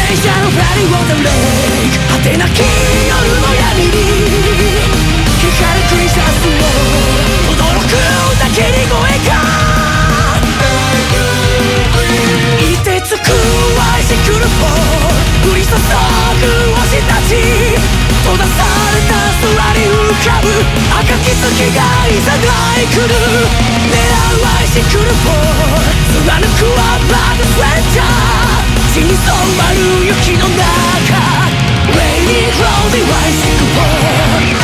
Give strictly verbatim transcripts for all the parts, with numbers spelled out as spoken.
車のフラリーウォーターレイク果てなき夜の闇に光るクリスマスの轟く焚き火声が凍てつくアイシクルフォー降り注ぐ星たち閉ざされた空に浮かぶ赤き月がいざない来る狙うアイシクルフォー貫くはブラッドスレンジャー血に染まる雪の中 Raining cloudy bicycle fog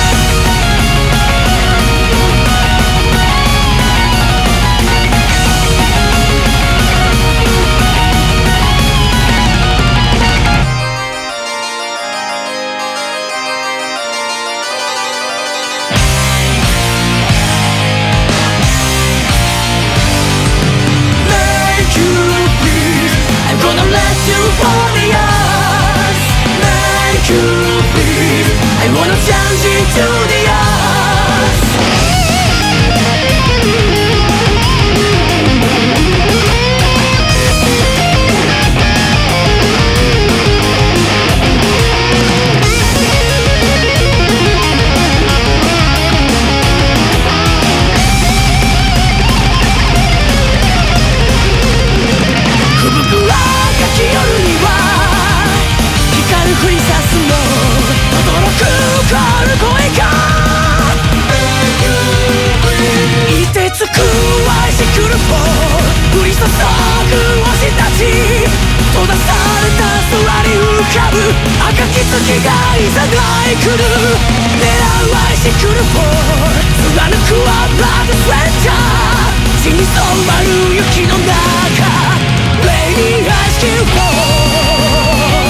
I wanna change into the earth吹雪はかき夜には光るクリスマスの轟くコール声が凍てつくアイシクルフォー降り注ぐ星たち閉ざされた空に浮かぶ赤き月がいざない来る狙うアイシクルフォー貫くはブラッドスレンジャー血に染まる雪の中 Raining ice cube fall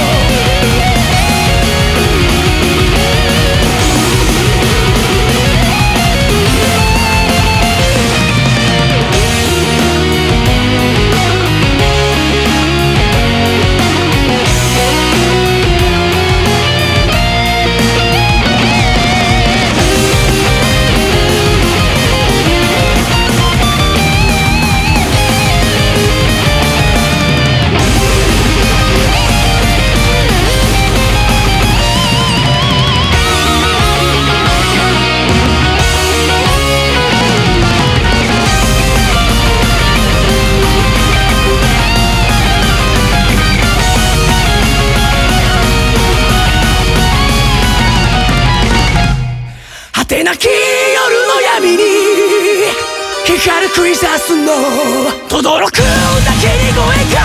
果てなき夜の闇に光るクリスマスの轟く焚き火声が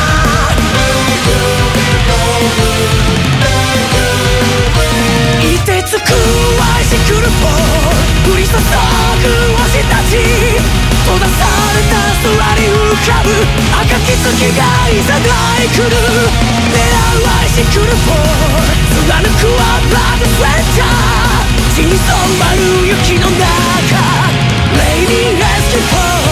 凍てつくアイシクルフォー降り注ぐ星たち閉ざされた空に浮かぶ赤き月がいざない来る狙うアイシクルフォー貫くはブラッドスレンジャー血に染まる雪の中 Raining rescue fall